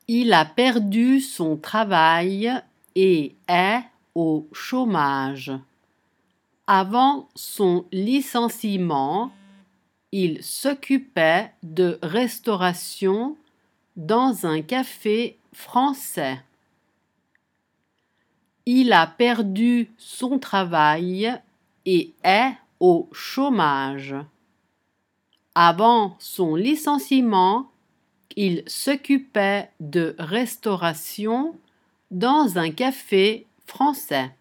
Il a perdu son travail et est au chômage. Avant son licenciement, il s'occupait de restauration dans un café français. Il a perdu son travail et est au chômage. Avant son licenciement, il s'occupait de restauration dans un café français.